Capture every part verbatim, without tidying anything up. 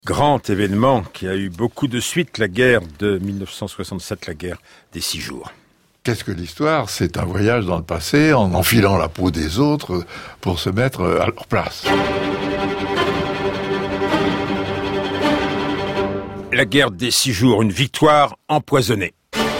Grand événement qui a eu beaucoup de suites, la guerre de mille neuf cent soixante-sept, la guerre des six jours. Qu'est-ce que l'histoire ? C'est un voyage dans le passé en enfilant la peau des autres pour se mettre à leur place. La guerre des six jours, une victoire empoisonnée.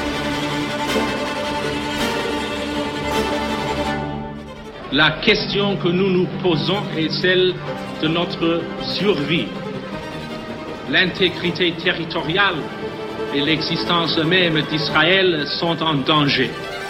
La question que nous nous posons est celle de notre survie. L'intégrité territoriale et l'existence même d'Israël sont en danger.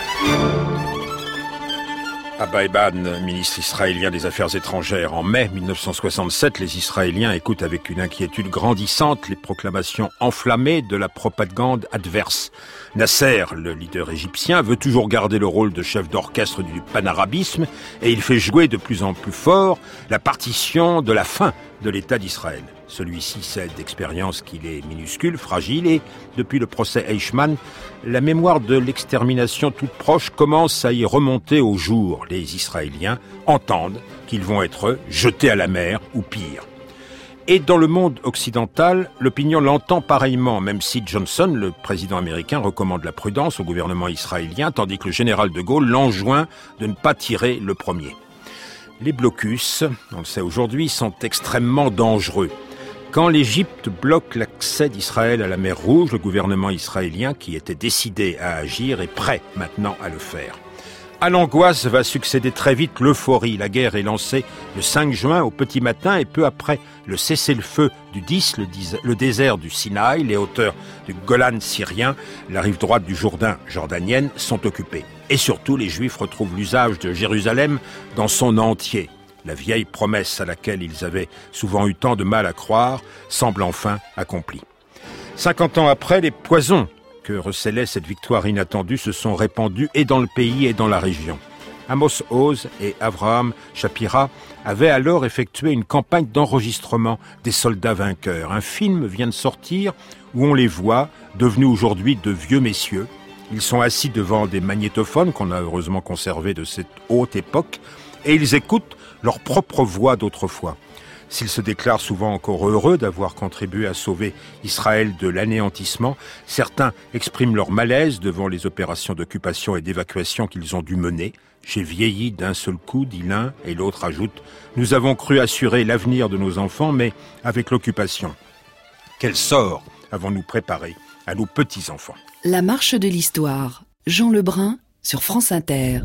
Abba Eban, ministre israélien des Affaires étrangères. En mai mille neuf cent soixante-sept, les Israéliens écoutent avec une inquiétude grandissante les proclamations enflammées de la propagande adverse. Nasser, le leader égyptien, veut toujours garder le rôle de chef d'orchestre du panarabisme et il fait jouer de plus en plus fort la partition de la fin de l'État d'Israël. Celui-ci sait d'expérience qu'il est minuscule, fragile et, depuis le procès Eichmann, la mémoire de l'extermination toute proche commence à y remonter au jour. Les Israéliens entendent qu'ils vont être jetés à la mer ou pire. Et dans le monde occidental, l'opinion l'entend pareillement, même si Johnson, le président américain, recommande la prudence au gouvernement israélien, tandis que le général de Gaulle l'enjoint de ne pas tirer le premier. Les blocus, on le sait aujourd'hui, sont extrêmement dangereux. Quand l'Égypte bloque l'accès d'Israël à la mer Rouge, le gouvernement israélien, qui était décidé à agir, est prêt maintenant à le faire. À l'angoisse va succéder très vite l'euphorie. La guerre est lancée le cinq juin au petit matin et peu après le cessez-le-feu du dix, le, dix, le désert du Sinaï, les hauteurs du Golan syrien, la rive droite du Jourdain jordanienne sont occupées. Et surtout, les Juifs retrouvent l'usage de Jérusalem dans son entier. La vieille promesse à laquelle ils avaient souvent eu tant de mal à croire semble enfin accomplie. Cinquante ans après, les poisons que recelait cette victoire inattendue se sont répandus et dans le pays et dans la région. Amos Oz et Avraham Shapira avaient alors effectué une campagne d'enregistrement des soldats vainqueurs. Un film vient de sortir où on les voit, devenus aujourd'hui de vieux messieurs. Ils sont assis devant des magnétophones qu'on a heureusement conservés de cette haute époque et ils écoutent leur propre voix d'autrefois. S'ils se déclarent souvent encore heureux d'avoir contribué à sauver Israël de l'anéantissement, certains expriment leur malaise devant les opérations d'occupation et d'évacuation qu'ils ont dû mener. « J'ai vieilli d'un seul coup », dit l'un, et l'autre ajoute « Nous avons cru assurer l'avenir de nos enfants, mais avec l'occupation. Quel sort avons-nous préparé à nos petits-enfants ?» La marche de l'histoire. Jean Lebrun sur France Inter.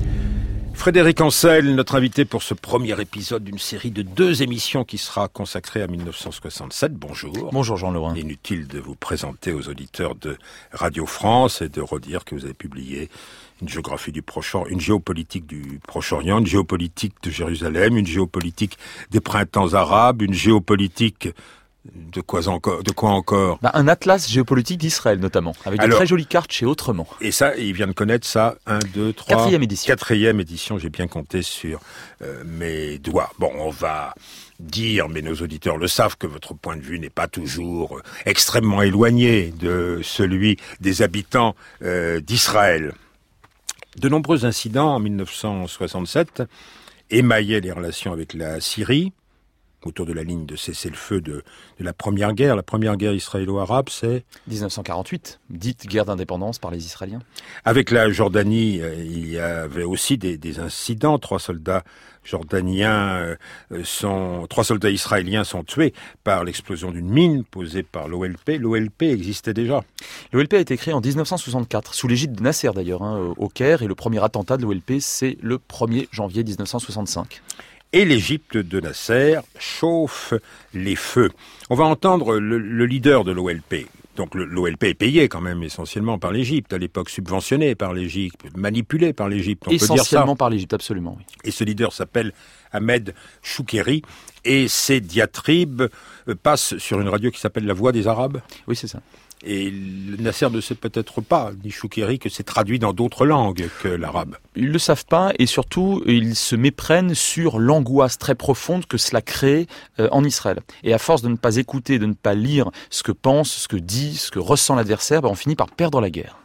Frédéric Ancel, notre invité pour ce premier épisode d'une série de deux émissions qui sera consacrée à mille neuf cent soixante-sept. Bonjour. Bonjour Jean Lebrun. Inutile de vous présenter aux auditeurs de Radio France et de redire que vous avez publié une géographie du Proche-Orient, une géopolitique du Proche-Orient, une géopolitique de Jérusalem, une géopolitique des printemps arabes, une géopolitique de quoi encore, de quoi encore bah, un atlas géopolitique d'Israël notamment, avec Alors, de très jolies cartes chez Autrement. Et ça, il vient de connaître ça, un, deux, trois... Quatrième édition. Quatrième édition, j'ai bien compté sur euh, mes doigts. Bon, on va dire, mais nos auditeurs le savent, que votre point de vue n'est pas toujours euh, extrêmement éloigné de celui des habitants euh, d'Israël. De nombreux incidents en mille neuf cent soixante-sept émaillaient les relations avec la Syrie, autour de la ligne de cessez-le-feu de, de la Première Guerre. La Première Guerre israélo-arabe, c'est... dix-neuf cent quarante-huit, dite guerre d'indépendance par les Israéliens. Avec la Jordanie, euh, il y avait aussi des, des incidents. Trois soldats jordaniens euh, sont... Trois soldats israéliens sont tués par l'explosion d'une mine posée par l'O L P. L'O L P existait déjà. L'O L P a été créé en dix-neuf cent soixante-quatre, sous l'égide de Nasser d'ailleurs, hein, au Caire. Et le premier attentat de l'O L P, c'est le premier janvier dix-neuf cent soixante-cinq. Et l'Égypte de Nasser chauffe les feux. On va entendre le, le leader de l'O L P. Donc le, l'O L P est payé quand même essentiellement par l'Égypte, à l'époque subventionné par l'Égypte, manipulé par l'Égypte, on peut dire ça. Essentiellement par l'Égypte, absolument, oui. Et ce leader s'appelle Ahmed Choukeri, et ses diatribes passent sur une radio qui s'appelle La Voix des Arabes. Oui, c'est ça. Et Nasser ne sait peut-être pas, ni Choukeri, que c'est traduit dans d'autres langues que l'arabe. Ils ne le savent pas, et surtout, ils se méprennent sur l'angoisse très profonde que cela crée euh, en Israël. Et à force de ne pas écouter, de ne pas lire ce que pense, ce que dit, ce que ressent l'adversaire, ben on finit par perdre la guerre.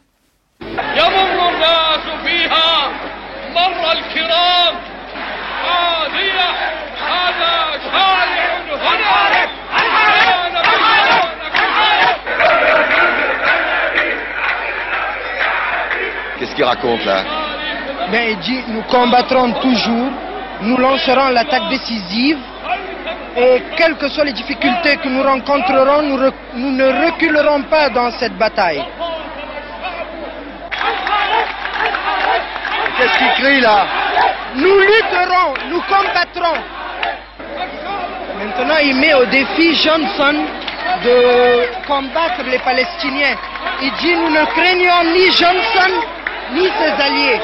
qu'il raconte là? Ben, il dit, nous combattrons toujours, nous lancerons l'attaque décisive, et quelles que soient les difficultés que nous rencontrerons, nous, re- nous ne reculerons pas dans cette bataille. Qu'est-ce qu'il crie là? Nous lutterons, nous combattrons. Maintenant, il met au défi Johnson de combattre les Palestiniens. Il dit, nous ne craignons ni Johnson, ni ses alliés.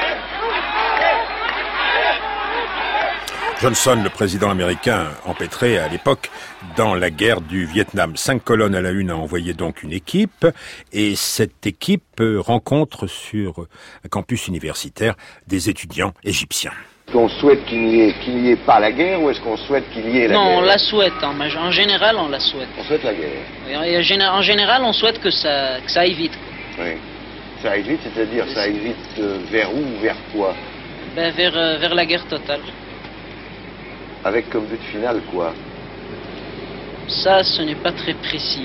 Johnson, le président américain, empêtré à l'époque dans la guerre du Vietnam. Cinq colonnes à la une a envoyé donc une équipe, et cette équipe rencontre sur un campus universitaire des étudiants égyptiens. Qu'on souhaite qu'il n'y ait, qu'il n'y ait pas la guerre, ou est-ce qu'on souhaite qu'il y ait la non, guerre? Non, on la souhaite. En, en général, on la souhaite. On souhaite la guerre. Et en général, on souhaite que ça, que ça aille vite. Oui. Ça aille vite, c'est-à-dire ça aille vite euh, vers où, vers quoi? Ben, vers, euh, vers la guerre totale. Avec comme but final quoi? Ça, ce n'est pas très précis.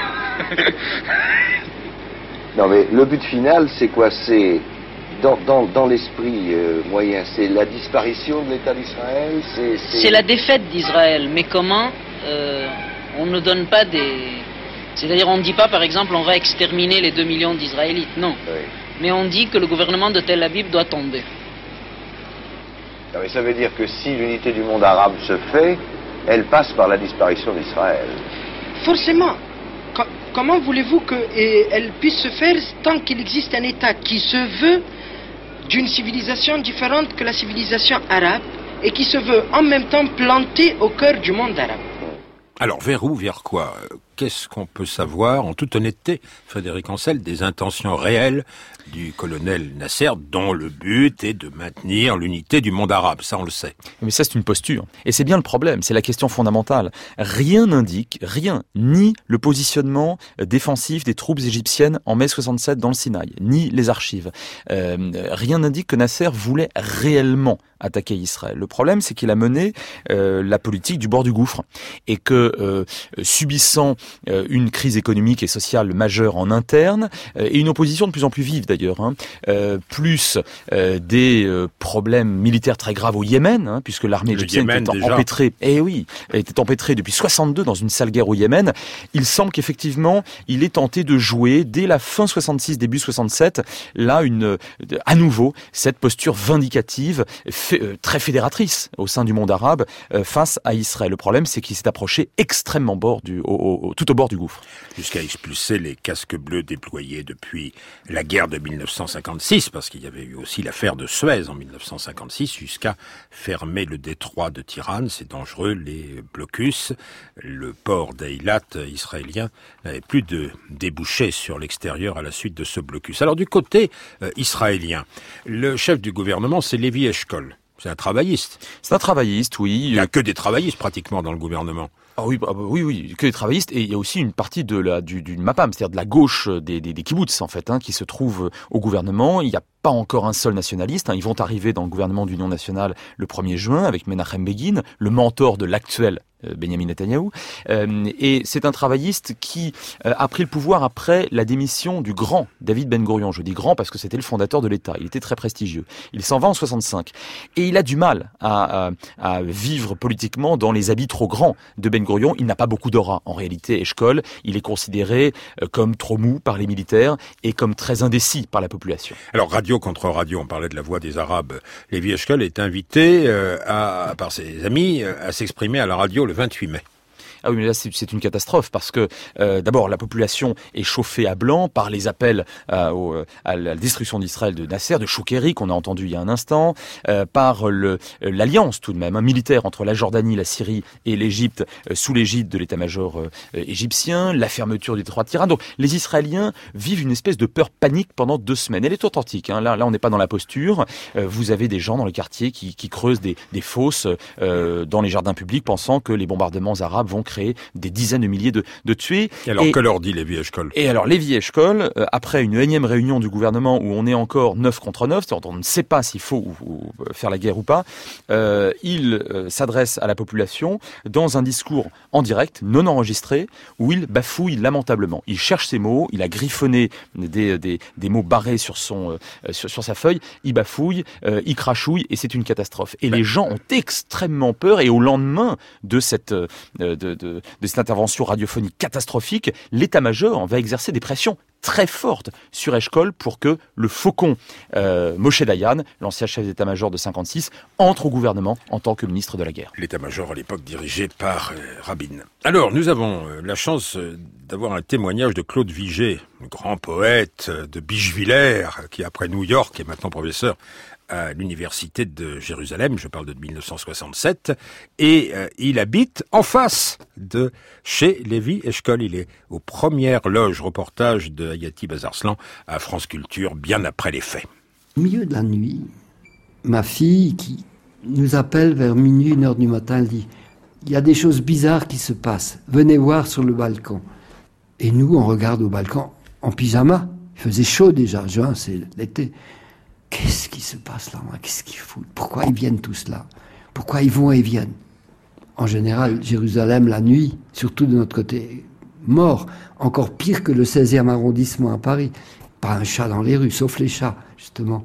Non mais le but final, c'est quoi? C'est dans, dans, dans l'esprit euh, moyen, c'est la disparition de l'État d'Israël? C'est, c'est... c'est la défaite d'Israël, mais comment euh, on ne donne pas des... C'est-à-dire on ne dit pas par exemple on va exterminer les deux millions d'Israélites, non. Oui. Mais on dit que le gouvernement de Tel Aviv doit tomber. Non, mais ça veut dire que si l'unité du monde arabe se fait, elle passe par la disparition d'Israël. Forcément. Co- comment voulez-vous qu'elle puisse se faire tant qu'il existe un État qui se veut d'une civilisation différente que la civilisation arabe et qui se veut en même temps planté au cœur du monde arabe? Alors, vers où, vers quoi? Qu'est-ce qu'on peut savoir, en toute honnêteté, Frédéric Ancel, des intentions réelles du colonel Nasser, dont le but est de maintenir l'unité du monde arabe? Ça, on le sait. Mais ça, c'est une posture. Et c'est bien le problème, c'est la question fondamentale. Rien n'indique, rien, ni le positionnement défensif des troupes égyptiennes en mai soixante-sept dans le Sinaï, ni les archives. Euh, rien n'indique que Nasser voulait réellement attaquer Israël. Le problème, c'est qu'il a mené euh, la politique du bord du gouffre. Et que, euh, subissant euh, une crise économique et sociale majeure en interne, euh, et une opposition de plus en plus vive d'ailleurs, hein, euh, plus euh, des euh, problèmes militaires très graves au Yémen, hein, puisque l'armée égyptienne était déjà empêtrée, eh oui, était empêtrée depuis soixante-deux dans une sale guerre au Yémen. Il semble qu'effectivement, il ait tenté de jouer dès la fin soixante-six, début soixante-sept, là une, à nouveau, cette posture vindicative, euh, très fédératrice au sein du monde arabe euh, face à Israël. Le problème, c'est qu'il s'est approché extrêmement bord du, au, au, tout au bord du gouffre. Jusqu'à expulser les casques bleus déployés depuis la guerre de mille neuf cent cinquante-six, parce qu'il y avait eu aussi l'affaire de Suez en mille neuf cent cinquante-six, jusqu'à fermer le détroit de Tirane. C'est dangereux, les blocus. Le port d'Eilat israélien n'avait plus de débouchés sur l'extérieur à la suite de ce blocus. Alors du côté euh, israélien, le chef du gouvernement, c'est Lévi Eshkol. C'est un travailliste. C'est un travailliste, oui. Il n'y a que des travaillistes pratiquement dans le gouvernement. Ah oui, bah, oui, oui, que les travaillistes, et il y a aussi une partie de la du, du Mapam, c'est-à-dire de la gauche des, des, des kibboutz en fait, hein, qui se trouve au gouvernement. Il n'y a pas encore un seul nationaliste, hein. Ils vont arriver dans le gouvernement d'Union nationale le premier juin avec Menachem Begin, le mentor de l'actuel Benjamin Netanyahou, euh, et c'est un travailliste qui euh, a pris le pouvoir après la démission du grand David Ben Gourion. Je dis grand parce que c'était le fondateur de l'État, il était très prestigieux. Il s'en va en soixante-cinq, et il a du mal à, à, à vivre politiquement dans les habits trop grands de Ben Gourion. Il n'a pas beaucoup d'aura. En réalité, Eshkol, il est considéré euh, comme trop mou par les militaires et comme très indécis par la population. Alors, radio contre radio, on parlait de la voix des Arabes. Lévi Eshkol est invité euh, à, par ses amis euh, à s'exprimer à la radio le vingt-huit mai. Ah oui, mais là, c'est, c'est une catastrophe parce que, euh, d'abord, la population est chauffée à blanc par les appels euh, au, à la destruction d'Israël de Nasser, de Choukéry, qu'on a entendu il y a un instant, euh, par le, l'alliance, tout de même, hein, militaire entre la Jordanie, la Syrie et l'Égypte, euh, sous l'égide de l'état-major euh, égyptien, la fermeture du détroit de Tirane. Donc, les Israéliens vivent une espèce de peur panique pendant deux semaines. Elle est authentique, hein. Là, là, on n'est pas dans la posture. Euh, vous avez des gens dans le quartier qui, qui creusent des, des fosses euh, dans les jardins publics, pensant que les bombardements arabes vont créer des dizaines de milliers de, de tués. Et alors, et, que leur dit Lévi Eshkol ? Et alors, Lévi Eshkol, euh, après une énième réunion du gouvernement où on est encore neuf contre neuf, c'est-à-dire on ne sait pas s'il faut ou, ou faire la guerre ou pas, euh, il euh, s'adresse à la population dans un discours en direct, non enregistré, où il bafouille lamentablement. Il cherche ses mots, il a griffonné des, des, des mots barrés sur, son, euh, sur, sur sa feuille, il bafouille, euh, il crachouille, et c'est une catastrophe. Et ben, les gens ont extrêmement peur, et au lendemain de cette, euh, de, de, de cette intervention radiophonique catastrophique, l'état-major va exercer des pressions très forte sur Eshkol pour que le faucon euh, Moshe Dayan, l'ancien chef d'état-major de cinquante-six, entre au gouvernement en tant que ministre de la guerre. L'état-major à l'époque dirigé par euh, Rabin. Alors, nous avons euh, la chance euh, d'avoir un témoignage de Claude Vigée, le grand poète euh, de Bischwiller, qui après New York est maintenant professeur à l'université de Jérusalem, je parle de mille neuf cent soixante-sept, et euh, il habite en face de chez Lévi Eshkol. Il est aux premières loges, reportage de Hayati Bazarslan à France Culture, bien après les faits. Au milieu de la nuit, ma fille, qui nous appelle vers minuit, une heure du matin, elle dit « Il y a des choses bizarres qui se passent, venez voir sur le balcon ». Et nous, on regarde au balcon en pyjama, il faisait chaud déjà, juin, c'est l'été. Qu'est-ce qui se passe là, moi ? Qu'est-ce qu'ils foutent ? Pourquoi ils viennent tous là ? Pourquoi ils vont et viennent ? En général, Jérusalem, la nuit, surtout de notre côté, mort. Encore pire que le seizième arrondissement à Paris. Pas un chat dans les rues, sauf les chats, justement.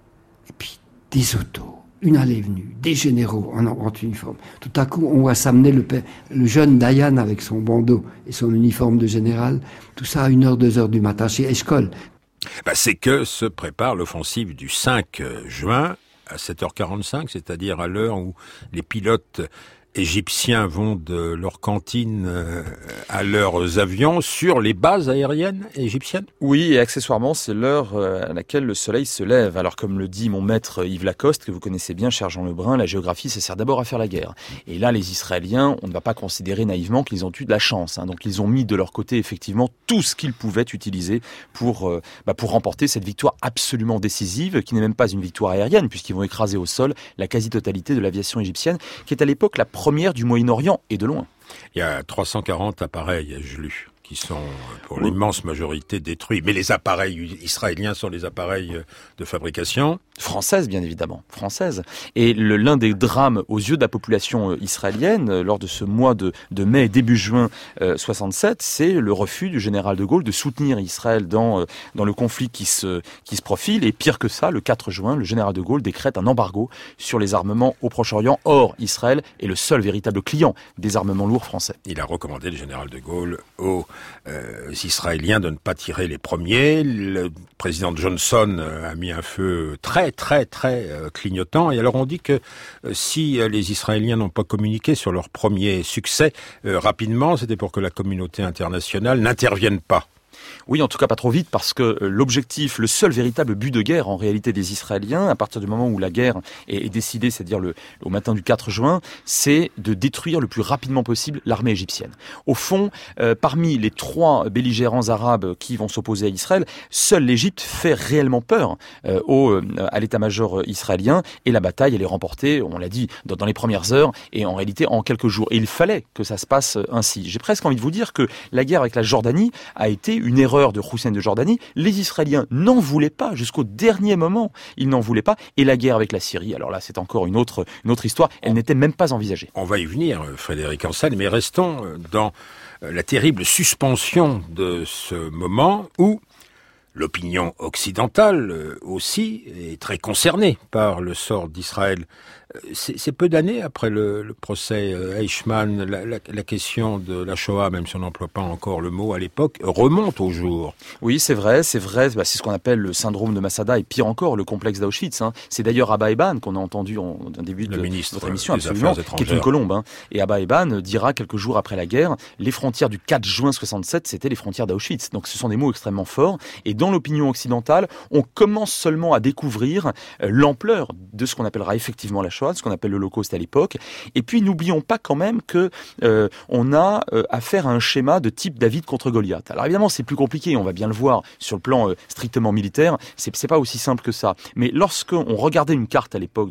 Et puis, des autos, une allée-venue, des généraux en, en uniforme. Tout à coup, on voit s'amener le, père, le jeune Dayan avec son bandeau et son uniforme de général. Tout ça à une heure, deux heures du matin chez Eshkol. Bah, c'est que se prépare l'offensive du cinq juin à sept heures quarante-cinq, c'est-à-dire à l'heure où les pilotes égyptiens vont de leur cantine euh, à leurs avions sur les bases aériennes égyptiennes. Oui, et accessoirement, c'est l'heure à laquelle le soleil se lève. Alors, comme le dit mon maître Yves Lacoste, que vous connaissez bien, cher Jean Lebrun, la géographie, ça sert d'abord à faire la guerre. Et là, les Israéliens, on ne va pas considérer naïvement qu'ils ont eu de la chance. Hein. Donc, ils ont mis de leur côté, effectivement, tout ce qu'ils pouvaient utiliser pour, euh, bah, pour remporter cette victoire absolument décisive, qui n'est même pas une victoire aérienne, puisqu'ils vont écraser au sol la quasi-totalité de l'aviation égyptienne, qui est à l'époque la première du Moyen-Orient, et de loin. Il y a trois cent quarante appareils, ai-je lu, qui sont pour l'immense majorité détruits. Mais les appareils israéliens sont les appareils de fabrication française, bien évidemment, française. Et le, l'un des drames aux yeux de la population israélienne, lors de ce mois de, de mai et début juin euh, soixante-sept, c'est le refus du général de Gaulle de soutenir Israël dans, euh, dans le conflit qui se, qui se profile. Et pire que ça, le quatre juin, le général de Gaulle décrète un embargo sur les armements au Proche-Orient. Or, Israël est le seul véritable client des armements lourds français. Il a recommandé, le général de Gaulle, aux euh, Israéliens de ne pas tirer les premiers. Le président Johnson a mis un feu très très très euh, clignotant, et alors on dit que euh, si euh, les Israéliens n'ont pas communiqué sur leur premier succès euh, rapidement, c'était pour que la communauté internationale n'intervienne pas. Oui, en tout cas pas trop vite, parce que l'objectif, le seul véritable but de guerre en réalité des Israéliens, à partir du moment où la guerre est, est décidée, c'est-à-dire le, au matin du quatre juin, c'est de détruire le plus rapidement possible l'armée égyptienne. Au fond, euh, parmi les trois belligérants arabes qui vont s'opposer à Israël, seule l'Égypte fait réellement peur euh, au, euh, à l'état-major israélien, et la bataille, elle est remportée, on l'a dit, dans, dans les premières heures, et en réalité en quelques jours. Et il fallait que ça se passe ainsi. J'ai presque envie de vous dire que la guerre avec la Jordanie a été une erreur de Hussein de Jordanie. Les Israéliens n'en voulaient pas jusqu'au dernier moment. Ils n'en voulaient pas. Et la guerre avec la Syrie, alors là, c'est encore une autre, une autre histoire. Elle n'était même pas envisagée. On va y venir, Frédéric Ansel, mais restons dans la terrible suspension de ce moment où l'opinion occidentale aussi est très concernée par le sort d'Israël. C'est, c'est peu d'années après le, le procès Eichmann, la, la, la question de la Shoah, même si on n'emploie pas encore le mot à l'époque, remonte au jour. Oui, c'est vrai, c'est vrai. Bah, c'est ce qu'on appelle le syndrome de Masada, et pire encore, le complexe d'Auschwitz. Hein. C'est d'ailleurs Abba Eban, qu'on a entendu en, en début de notre émission, absolument, qui est une colombe. Hein. Et Abba Eban dira quelques jours après la guerre, les frontières du quatre juin soixante-sept, c'était les frontières d'Auschwitz. Donc ce sont des mots extrêmement forts. Et dans l'opinion occidentale, on commence seulement à découvrir euh, l'ampleur de ce qu'on appellera effectivement la Shoah, ce qu'on appelle l'Holocauste à l'époque. Et puis n'oublions pas quand même que euh, on a euh, affaire à un schéma de type David contre Goliath. Alors évidemment, c'est plus compliqué, on va bien le voir sur le plan euh, strictement militaire, c'est, c'est pas aussi simple que ça. Mais lorsqu'on regardait une carte à l'époque dans les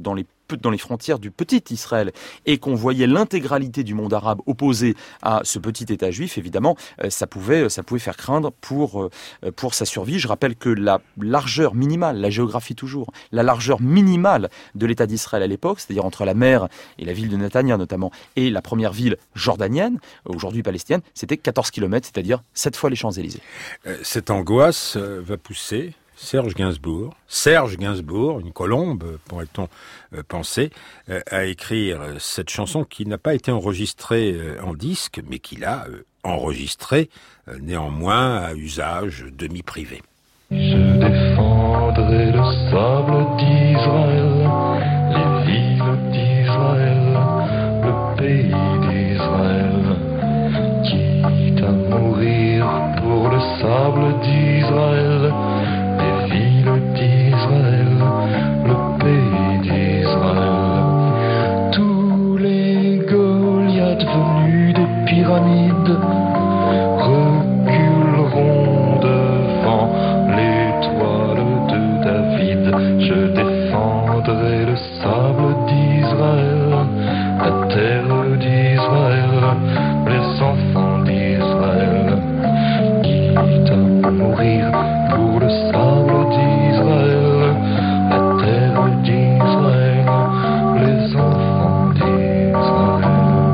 dans les frontières du petit Israël et qu'on voyait l'intégralité du monde arabe opposé à ce petit État juif, évidemment, ça pouvait, ça pouvait faire craindre pour, pour sa survie. Je rappelle que la largeur minimale, la géographie toujours, la largeur minimale de l'État d'Israël à l'époque, c'est-à-dire entre la mer et la ville de Netanya notamment, et la première ville jordanienne, aujourd'hui palestinienne, c'était quatorze kilomètres, c'est-à-dire sept fois les Champs-Élysées. Euh, cette angoisse euh, va pousser Serge Gainsbourg, Serge Gainsbourg, une colombe, pourrait-on euh, penser, euh, à écrire euh, cette chanson qui n'a pas été enregistrée euh, en disque, mais qu'il a euh, enregistrée euh, néanmoins à usage demi-privé. Je défendrai le sable d'Israël, les villes d'Israël, le pays d'Israël, quitte à mourir pour le sable d'Israël, les villes d'Israël, le pays d'Israël. Tous les Goliaths venus des pyramides reculeront devant l'étoile de David. Je défendrai le sable d'Israël, la terre d'Israël, les enfants d'Israël, quitte à mourir pour le sable d'Israël, la terre d'Israël, les enfants d'Israël.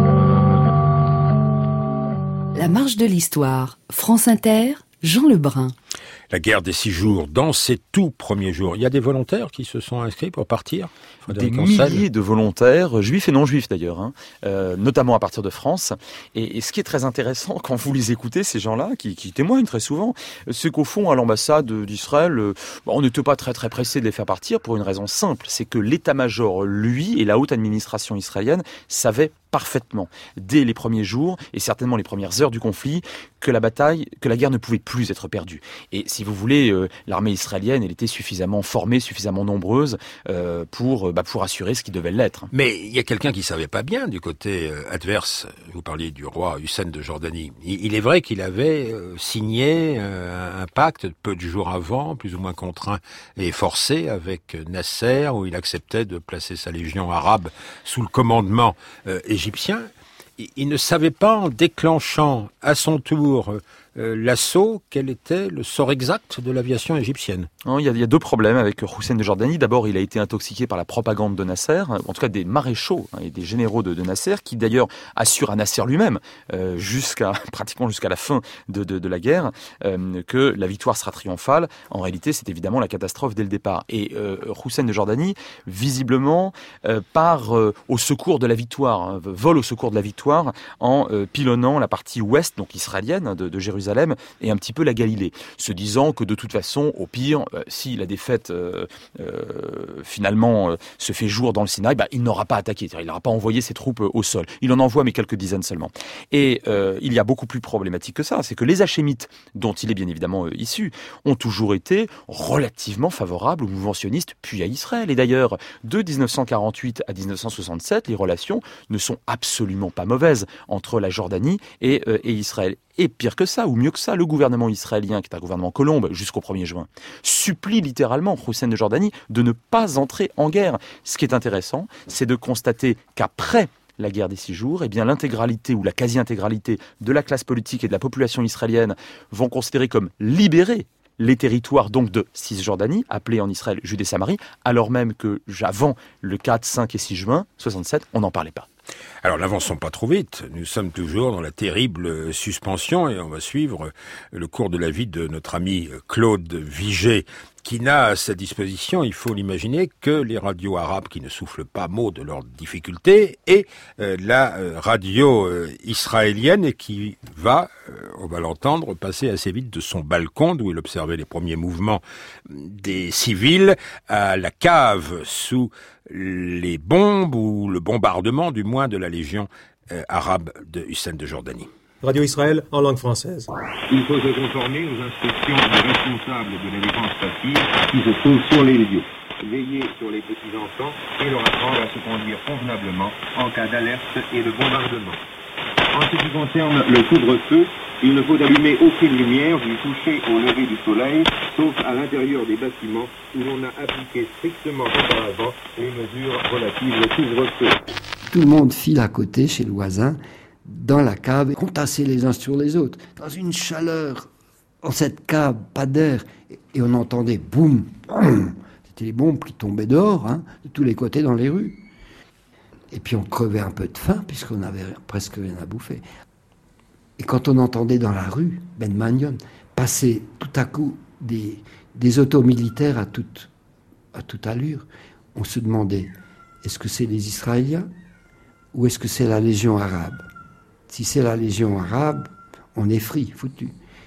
La marche de l'histoire, France Inter, Jean Lebrun. La guerre des six jours, dans ses tout premiers jours, il y a des volontaires qui se sont inscrits pour partir. Des milliers de volontaires, juifs et non juifs d'ailleurs, hein, euh, notamment à partir de France. Et, et ce qui est très intéressant quand vous les écoutez, ces gens-là, qui, qui témoignent très souvent, c'est qu'au fond, à l'ambassade d'Israël, euh, on n'était pas très très pressé de les faire partir pour une raison simple, c'est que l'état-major, lui, et la haute administration israélienne savaient parfaitement, dès les premiers jours et certainement les premières heures du conflit, que la bataille, que la guerre ne pouvait plus être perdue. Et si vous voulez, euh, l'armée israélienne, elle était suffisamment formée, suffisamment nombreuse euh, pour, bah, pour assurer ce qui devait l'être. Mais il y a quelqu'un qui savait pas bien du côté euh, adverse. Vous parliez du roi Hussein de Jordanie. Il, il est vrai qu'il avait euh, signé euh, un pacte peu de jours avant, plus ou moins contraint et forcé, avec Nasser, où il acceptait de placer sa légion arabe sous le commandement euh, égyptien. Il, il ne savait pas, en déclenchant à son tour Euh, l'assaut, quel était le sort exact de l'aviation égyptienne? Non, il, y a, il y a deux problèmes avec Hussein de Jordanie. D'abord, il a été intoxiqué par la propagande de Nasser, en tout cas des maréchaux hein, et des généraux de, de Nasser, qui d'ailleurs assurent à Nasser lui-même, euh, jusqu'à pratiquement jusqu'à la fin de, de, de la guerre, euh, que la victoire sera triomphale. En réalité, c'est évidemment la catastrophe dès le départ. Et euh, Hussein de Jordanie, visiblement, euh, part euh, au secours de la victoire, hein, vole au secours de la victoire en euh, pilonnant la partie ouest, donc israélienne, de, de Jérusalem, et un petit peu la Galilée, se disant que de toute façon, au pire, euh, si la défaite euh, euh, finalement euh, se fait jour dans le Sinaï, bah, il n'aura pas attaqué, il n'aura pas envoyé ses troupes euh, au sol. Il en envoie mais quelques dizaines seulement. Et euh, il y a beaucoup plus problématique que ça, c'est que les Hachémites, dont il est bien évidemment euh, issu, ont toujours été relativement favorables au mouvement sioniste, puis à Israël. Et d'ailleurs, de dix-neuf cent quarante-huit à dix-neuf cent soixante-sept, les relations ne sont absolument pas mauvaises entre la Jordanie et, euh, et Israël. Et pire que ça, ou mieux que ça, le gouvernement israélien, qui est un gouvernement colombe jusqu'au premier juin, supplie littéralement Hussein de Jordanie de ne pas entrer en guerre. Ce qui est intéressant, c'est de constater qu'après la guerre des six jours, eh bien l'intégralité ou la quasi-intégralité de la classe politique et de la population israélienne vont considérer comme libérés les territoires donc de Cisjordanie, appelés en Israël Judée-Samarie, alors même que avant le quatre, cinq et six juin soixante-sept, on n'en parlait pas. Alors n'avançons pas trop vite, nous sommes toujours dans la terrible suspension et on va suivre le cours de la vie de notre ami Claude Vigée, qui n'a à sa disposition, il faut l'imaginer, que les radios arabes qui ne soufflent pas mot de leurs difficultés et euh, la euh, radio euh, israélienne et qui va, euh, on va l'entendre, passer assez vite de son balcon d'où il observait les premiers mouvements des civils à la cave sous les bombes ou le bombardement du moins de la légion euh, arabe de Hussein de Jordanie. Radio Israël en langue française. Il faut se conformer aux instructions du responsable de la défense passive qui se trouve sur les lieux. Veiller sur les petits-enfants et leur apprendre à se conduire convenablement en cas d'alerte et de bombardement. En ce qui concerne le couvre-feu, il ne faut allumer aucune lumière du coucher au lever du soleil, sauf à l'intérieur des bâtiments où l'on a appliqué strictement auparavant les mesures relatives au couvre-feu. Tout le monde file à côté chez le voisin, dans la cave, entassés les uns sur les autres, dans une chaleur, dans cette cave, pas d'air, et on entendait boum, boum. C'était les bombes qui tombaient dehors, hein, de tous les côtés dans les rues. Et puis on crevait un peu de faim, puisqu'on avait presque rien à bouffer. Et quand on entendait dans la rue, Ben Manion, passer tout à coup des, des autos militaires à toute, à toute allure, on se demandait, est-ce que c'est les Israéliens ou est-ce que c'est la Légion arabe? Si c'est la Légion arabe, on est free, foutu.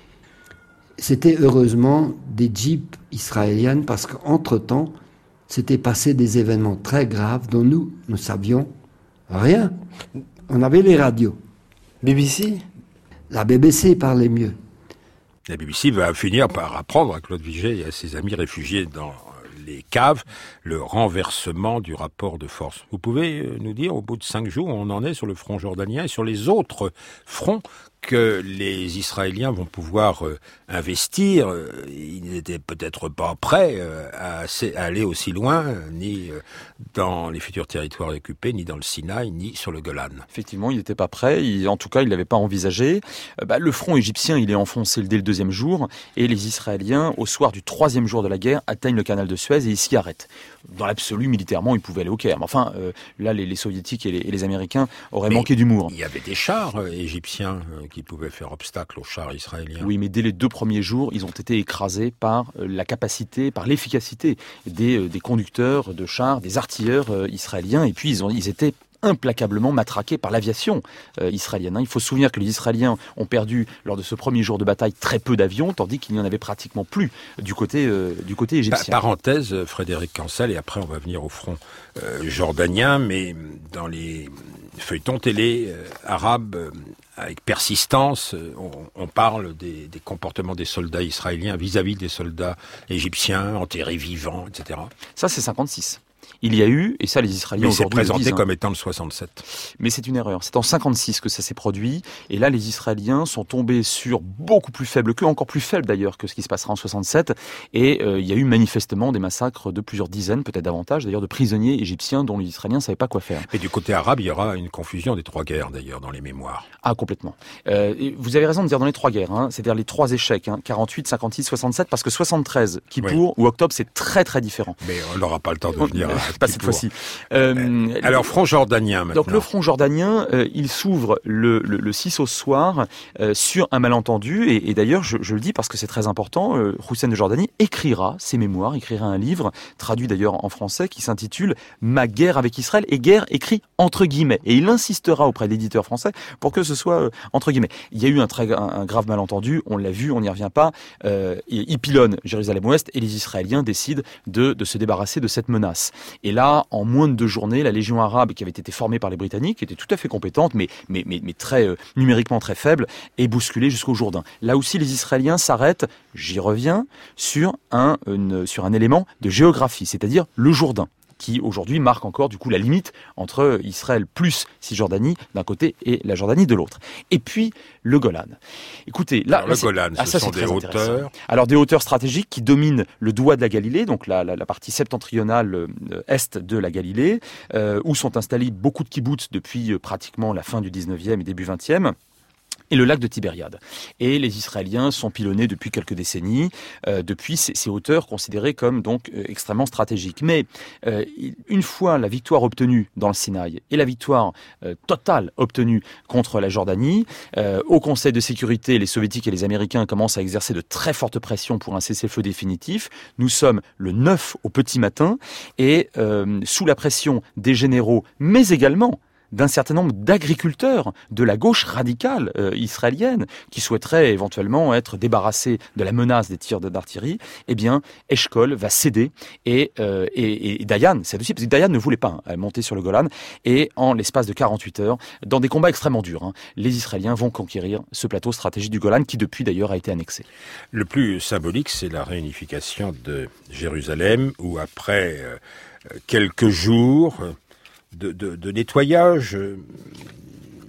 C'était heureusement des jeeps israéliennes parce qu'entre-temps, s'étaient passés des événements très graves dont nous, ne savions rien. On avait les radios. B B C? La B B C parlait mieux. La B B C va finir par apprendre à Claude Vigée et à ses amis réfugiés dans les caves le renversement du rapport de force. Vous pouvez nous dire, au bout de cinq jours, où on en est sur le front jordanien et sur les autres fronts que les Israéliens vont pouvoir euh, investir. Euh, ils n'étaient peut-être pas prêts euh, à, à aller aussi loin, euh, ni euh, dans les futurs territoires occupés, ni dans le Sinaï, ni sur le Golan. Effectivement, il n'était pas prêt. Il, en tout cas, il ne l'avait pas envisagé. Euh, bah, le front égyptien, il est enfoncé dès le deuxième jour, et les Israéliens, au soir du troisième jour de la guerre, atteignent le canal de Suez et ils s'y arrêtent. Dans l'absolu, militairement, ils pouvaient aller au Caire. Mais enfin, euh, là, les, les Soviétiques et les, et les Américains auraient Mais manqué d'humour. Il y avait des chars euh, égyptiens euh, qui pouvaient faire obstacle aux chars israéliens. Oui, mais dès les deux premiers jours, ils ont été écrasés par euh, la capacité, par l'efficacité des, euh, des conducteurs de chars, des artilleurs euh, israéliens. Et puis, ils, ont, ils étaient implacablement matraqués par l'aviation euh, israélienne. Il faut se souvenir que les Israéliens ont perdu, lors de ce premier jour de bataille, très peu d'avions, tandis qu'il n'y en avait pratiquement plus du côté, euh, du côté égyptien. Pa- parenthèse, Frédéric Cancel, et après on va venir au front euh, jordanien, mais dans les feuilletons télé euh, arabes, euh, avec persistance, euh, on, on parle des, des comportements des soldats israéliens vis-à-vis des soldats égyptiens, enterrés vivants, et cetera. Ça, c'est cinquante-six. Il y a eu, et ça les Israéliens Mais c'est aujourd'hui le présenté disent, hein. comme étant le soixante-sept. Mais c'est une erreur. C'est en cinquante-six que ça s'est produit. Et là, les Israéliens sont tombés sur beaucoup plus faible que, encore plus faible d'ailleurs que ce qui se passera en soixante-sept. Et euh, il y a eu manifestement des massacres de plusieurs dizaines, peut-être davantage, d'ailleurs, de prisonniers égyptiens dont les Israéliens ne savaient pas quoi faire. Et du côté arabe, il y aura une confusion des trois guerres d'ailleurs dans les mémoires. Ah, complètement. Euh, et vous avez raison de dire dans les trois guerres, hein, c'est-à-dire les trois échecs, hein, quarante-huit, cinquante-six, soixante-sept, parce que soixante-treize, Kippour Oui. ou octobre, c'est très très différent. Mais on n'aura pas le temps de venir à Pas cette fois-ci. Euh, Alors, front jordanien maintenant. Donc le front jordanien, euh, il s'ouvre le, le, le six au soir euh, sur un malentendu, et, et d'ailleurs je, je le dis parce que c'est très important, euh, Hussein de Jordanie écrira ses mémoires, écrira un livre, traduit d'ailleurs en français, qui s'intitule « Ma guerre avec Israël », et guerre écrit entre guillemets, et il insistera auprès d'éditeurs français pour que ce soit euh, entre guillemets. Il y a eu un, très, un, un grave malentendu, on l'a vu, on n'y revient pas, euh, ils pilonnent Jérusalem-Ouest, et les Israéliens décident de, de se débarrasser de cette menace. Et là, en moins de deux journées, la Légion arabe, qui avait été formée par les Britanniques, qui était tout à fait compétente, mais, mais, mais, mais très euh, numériquement très faible, est bousculée jusqu'au Jourdain. Là aussi, les Israéliens s'arrêtent, j'y reviens, sur un, une, sur un élément de géographie, c'est-à-dire le Jourdain, qui aujourd'hui marque encore du coup la limite entre Israël plus Cisjordanie d'un côté et la Jordanie de l'autre. Et puis le Golan. Écoutez, là, Alors, là le Golan, ah, ce ça, sont des hauteurs. Alors des hauteurs stratégiques qui dominent le doigt de la Galilée, donc la, la, la partie septentrionale euh, est de la Galilée, euh, où sont installés beaucoup de kibboutz depuis euh, pratiquement la fin du dix-neuvième et début vingtième. Et le lac de Tibériade. Et les Israéliens sont pilonnés depuis quelques décennies, euh, depuis ces, ces hauteurs considérées comme donc euh, extrêmement stratégiques. Mais euh, une fois la victoire obtenue dans le Sinaï et la victoire euh, totale obtenue contre la Jordanie, euh, au Conseil de sécurité, les Soviétiques et les Américains commencent à exercer de très fortes pressions pour un cessez-le-feu définitif. Nous sommes le neuf au petit matin et euh, sous la pression des généraux, mais également d'un certain nombre d'agriculteurs de la gauche radicale euh, israélienne qui souhaiteraient éventuellement être débarrassés de la menace des tirs d'artillerie, eh bien, Eshkol va céder et, euh, et, et Dayan, c'est aussi parce que Dayan ne voulait pas hein, monter sur le Golan, et en l'espace de quarante-huit heures, dans des combats extrêmement durs, hein, les Israéliens vont conquérir ce plateau stratégique du Golan qui depuis d'ailleurs a été annexé. Le plus symbolique, c'est la réunification de Jérusalem, où après euh, quelques jours de, de, de nettoyage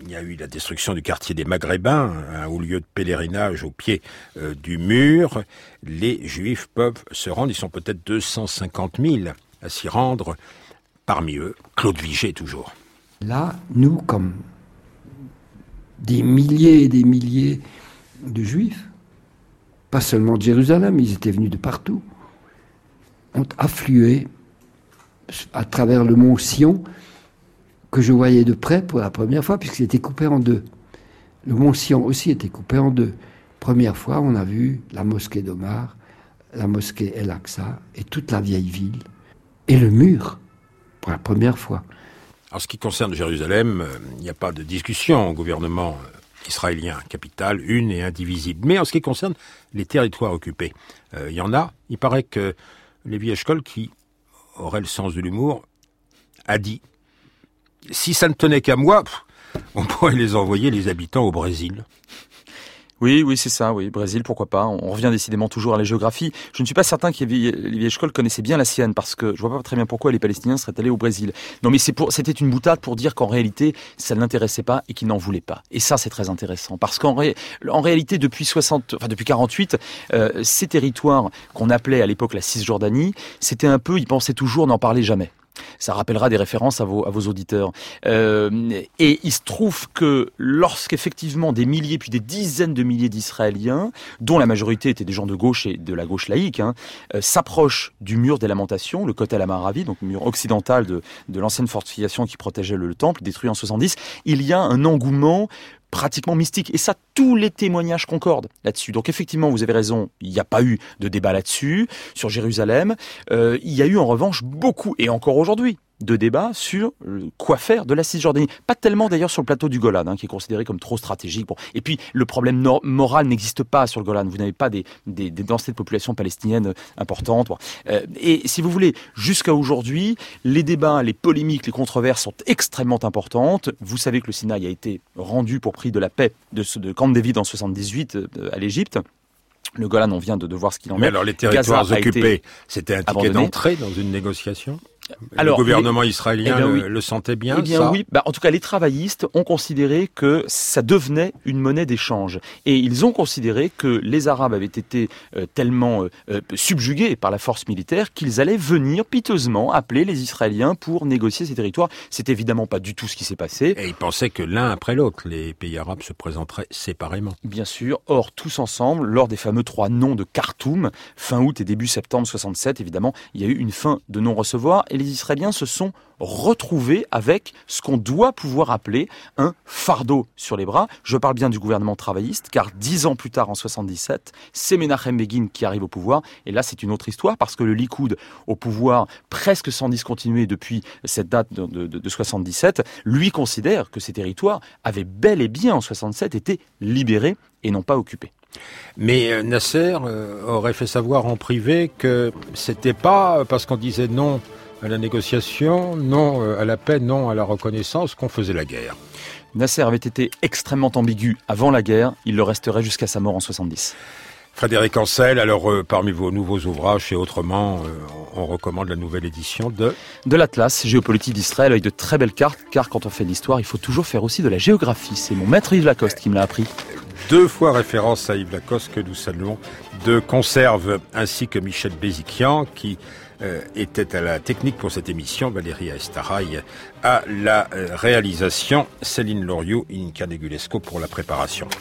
il y a eu la destruction du quartier des Maghrébins, un haut lieu de pèlerinage au pied euh, du mur. Les Juifs peuvent se rendre, ils sont peut-être deux cent cinquante mille à s'y rendre. Parmi eux, Claude Vigée toujours. Là, nous, comme des milliers et des milliers de Juifs, pas seulement de Jérusalem, ils étaient venus de partout, ont afflué à travers le mont Sion, que je voyais de près pour la première fois, puisqu'il était coupé en deux. Le mont Sion aussi était coupé en deux. Première fois, on a vu la mosquée d'Omar, la mosquée El-Aqsa, et toute la vieille ville, et le mur, pour la première fois. En ce qui concerne Jérusalem, il n'y a pas de discussion au gouvernement israélien. Capitale une et indivisible. Mais en ce qui concerne les territoires occupés, il y en a. Il paraît que Lévi Eshkol, qui aurait le sens de l'humour, a dit « Si ça ne tenait qu'à moi, on pourrait les envoyer, les habitants, au Brésil. » Oui, oui, c'est ça, oui. Brésil, pourquoi pas. On revient décidément toujours à la géographie. Je ne suis pas certain qu'Lévi Eshkol connaissait bien la sienne, parce que je vois pas très bien pourquoi les Palestiniens seraient allés au Brésil. Non, mais c'est pour, c'était une boutade pour dire qu'en réalité, ça ne l'intéressait pas et qu'il n'en voulait pas. Et ça, c'est très intéressant, parce qu'en ré, en réalité, depuis soixante, enfin, depuis quarante-huit, euh, ces territoires qu'on appelait à l'époque la Cisjordanie, c'était un peu, ils pensaient toujours n'en parler jamais. Ça rappellera des références à vos, à vos auditeurs. Euh, et il se trouve que lorsqu'effectivement des milliers, puis des dizaines de milliers d'Israéliens, dont la majorité étaient des gens de gauche et de la gauche laïque, hein, euh, s'approchent du mur des Lamentations, le Kotel Amaravi, donc le mur occidental de, de l'ancienne fortification qui protégeait le, le temple, détruit en soixante-dix, il y a un engouement pratiquement mystique. Et ça, tous les témoignages concordent là-dessus. Donc effectivement, vous avez raison, il n'y a pas eu de débat là-dessus, sur Jérusalem. Euh, il y a eu en revanche beaucoup, et encore aujourd'hui, de débats sur quoi faire de la Cisjordanie. Pas tellement d'ailleurs sur le plateau du Golan, hein, qui est considéré comme trop stratégique. Bon. Et puis, le problème no- moral n'existe pas sur le Golan. Vous n'avez pas des, des, des densités de population palestinienne importantes. Bon. Euh, et si vous voulez, jusqu'à aujourd'hui, les débats, les polémiques, les controverses sont extrêmement importantes. Vous savez que le Sinaï a été rendu pour prix de la paix de, de Camp David en soixante-dix-huit euh, à l'Égypte. Le Golan, on vient de, de voir ce qu'il en est. Mais alors, les territoires occupés, c'était un ticket abandonné. D'entrée dans une négociation ? Alors, le gouvernement les, israélien eh bien, oui. le, le sentait bien, eh bien, ça oui. Bah, en tout cas, les travaillistes ont considéré que ça devenait une monnaie d'échange. Et ils ont considéré que les Arabes avaient été euh, tellement euh, subjugués par la force militaire qu'ils allaient venir piteusement appeler les Israéliens pour négocier ces territoires. C'est évidemment pas du tout ce qui s'est passé. Et ils pensaient que l'un après l'autre, les pays arabes se présenteraient séparément. Bien sûr. Or, tous ensemble, lors des fameux trois noms de Khartoum, fin août et début septembre soixante-sept, évidemment, il y a eu une fin de non-recevoir. Et les Israéliens se sont retrouvés avec ce qu'on doit pouvoir appeler un fardeau sur les bras. Je parle bien du gouvernement travailliste, car dix ans plus tard, en soixante-dix-sept, c'est Menachem Begin qui arrive au pouvoir. Et là, c'est une autre histoire, parce que le Likoud, au pouvoir presque sans discontinuer depuis cette date de, de, de soixante-dix-sept, lui considère que ces territoires avaient bel et bien, en soixante-sept, été libérés et non pas occupés. Mais Nasser euh, aurait fait savoir en privé que c'était pas parce qu'on disait non à la négociation, non à la paix, non à la reconnaissance, qu'on faisait la guerre. Nasser avait été extrêmement ambigu avant la guerre, il le resterait jusqu'à sa mort en soixante-dix. Frédéric Ancel, alors euh, parmi vos nouveaux ouvrages et autrement, euh, on recommande la nouvelle édition de... De l'Atlas, géopolitique d'Israël, avec de très belles cartes, car quand on fait de l'histoire, il faut toujours faire aussi de la géographie. C'est mon maître Yves Lacoste qui me l'a appris. Deux fois référence à Yves Lacoste, que nous saluons, de conserve, ainsi que Michel Béziquian, qui euh, était à la technique pour cette émission, Valérie Aestaraï à la euh, réalisation, Céline Loriot, Inka Negulesco pour la préparation.